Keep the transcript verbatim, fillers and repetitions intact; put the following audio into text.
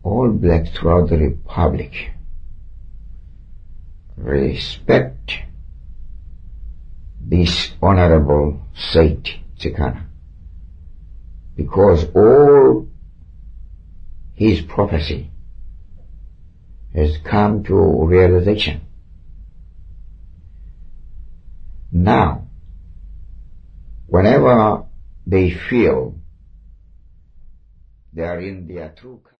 all blacks throughout the Republic respect this Honorable Said Chikana, because all his prophecy has come to realization. Now, whenever they feel they are in their true